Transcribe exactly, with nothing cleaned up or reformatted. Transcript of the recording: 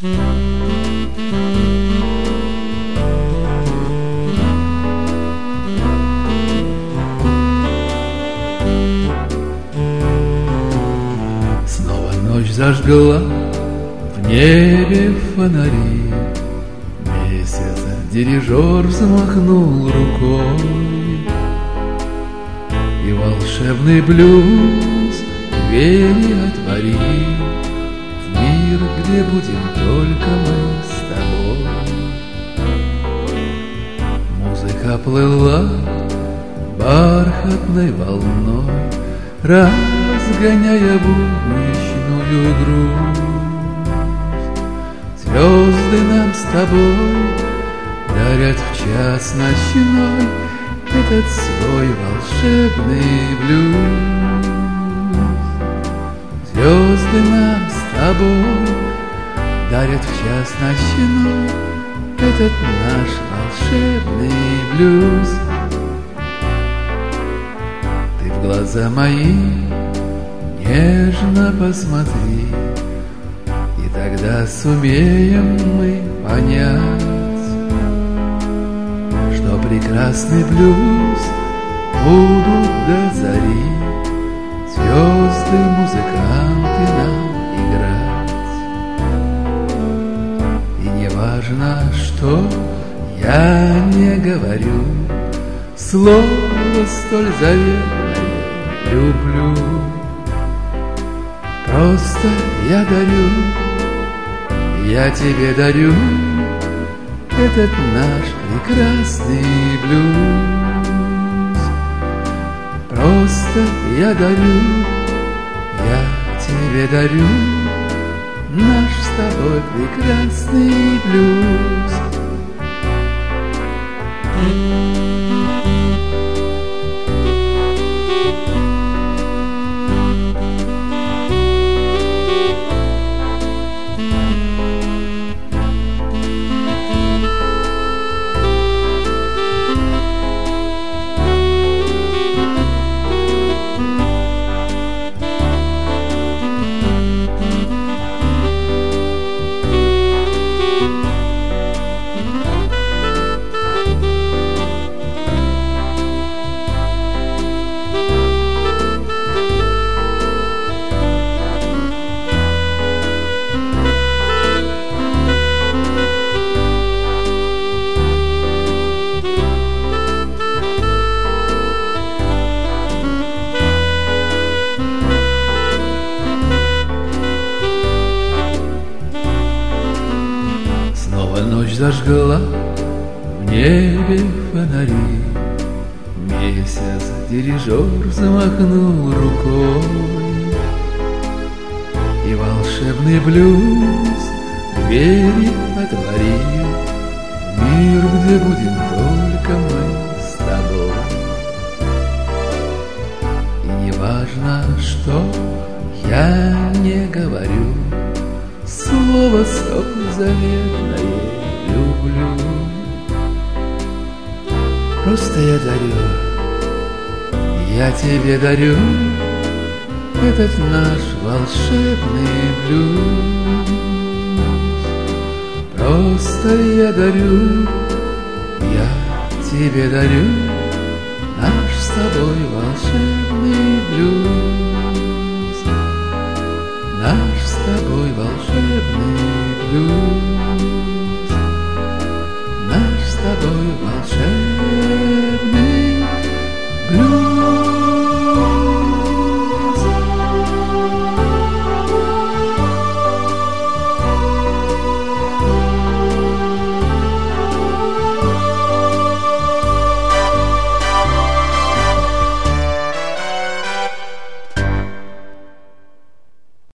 Снова ночь зажгла в небе фонари, месяц дирижер взмахнул рукой, и волшебный блюз двери отворил в мир, где будем только мы с тобой. Музыка плыла бархатной волной, разгоняя будничную грусть. Звезды нам с тобой дарят в час ночной этот свой волшебный блюз. Звезды нам с тобой дарят в час ночной этот наш волшебный блюз. Ты в глаза мои нежно посмотри, и тогда сумеем мы понять, что прекрасный блюз будут до зари звезды, музыканты нам играть. И не важно, что я не говорю слово столь заветное люблю. Просто я дарю, я тебе дарю этот наш прекрасный блюз. Просто я дарю, я тебе дарю наш с тобой прекрасный блюз. Ночь зажгла в небе фонари, месяц дирижер взмахнул рукой, и волшебный блюз двери отворил в мир, где будем только мы с тобой. И не важно, что я не говорю слово столь заветное люблю. Просто я дарю, я тебе дарю этот наш волшебный блюз. Просто я дарю, я тебе дарю наш с тобой волшебный блюз. Наш с тобой волшебный блюз. Наш с тобой волшебный